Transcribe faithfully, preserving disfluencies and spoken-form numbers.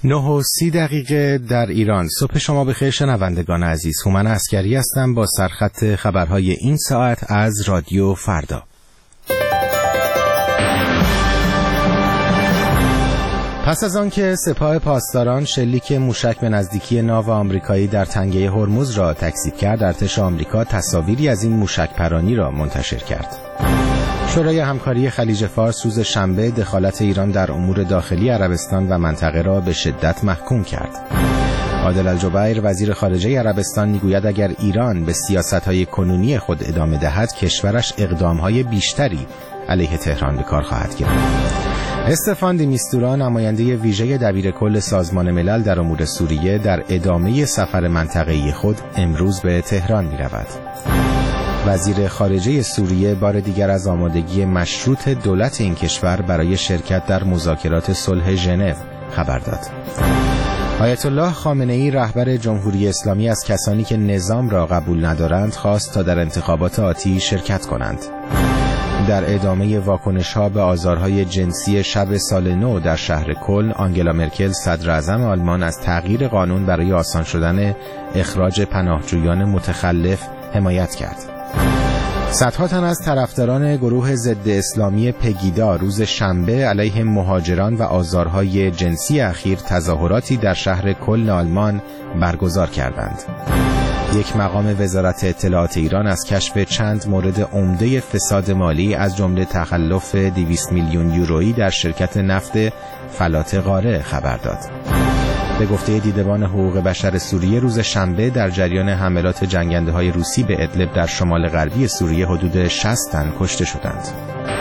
نه و سی دقیقه در ایران. صبح شما بخیر شنوندگان عزیز. هومن عسکری هستم با سرخط خبرهای این ساعت از رادیو فردا. پس از آن که سپاه پاسداران شلیک موشک به نزدیکی ناو آمریکایی در تنگه هرمز را تکذیب کرد، ارتش آمریکا تصاویری از این موشک پرانی را منتشر کرد. شورای همکاری خلیج فارس روز شنبه دخالت ایران در امور داخلی عربستان و منطقه را به شدت محکوم کرد. عادل الجبیر وزیر خارجه عربستان میگوید اگر ایران به سیاست‌های کنونی خود ادامه دهد، کشورش اقدام‌های بیشتری علیه تهران به کار خواهد گرفت. استفان دی میستورا نماینده ویژه دبیرکل سازمان ملل در امور سوریه در ادامه سفر منطقه‌ای خود امروز به تهران می‌رود. وزیر خارجه سوریه بار دیگر از آمادگی مشروط دولت این کشور برای شرکت در مذاکرات صلح ژنو خبر داد. آیت الله خامنه‌ای رهبر جمهوری اسلامی از کسانی که نظام را قبول ندارند خواست تا در انتخابات آتی شرکت کنند. در ادامه واکنش‌ها به آزارهای جنسی شب سال نو در شهر کلن، آنگلا مرکل صدر اعظم آلمان از تغییر قانون برای آسان شدن اخراج پناهجویان متخلف حمایت کرد. صدها تن از طرفداران گروه ضد اسلامی پگیدا روز شنبه علیه مهاجران و آزارهای جنسی اخیر تظاهراتی در شهر کلن آلمان برگزار کردند. یک مقام وزارت اطلاعات ایران از کشف چند مورد عمده فساد مالی از جمله تخلف دویست میلیون یورویی در شرکت نفت فلات قاره خبر داد. به گفته دیدبان حقوق بشر سوریه روز شنبه در جریان حملات جنگنده‌های روسی به ادلب در شمال غربی سوریه حدود شصت تن کشته شدند.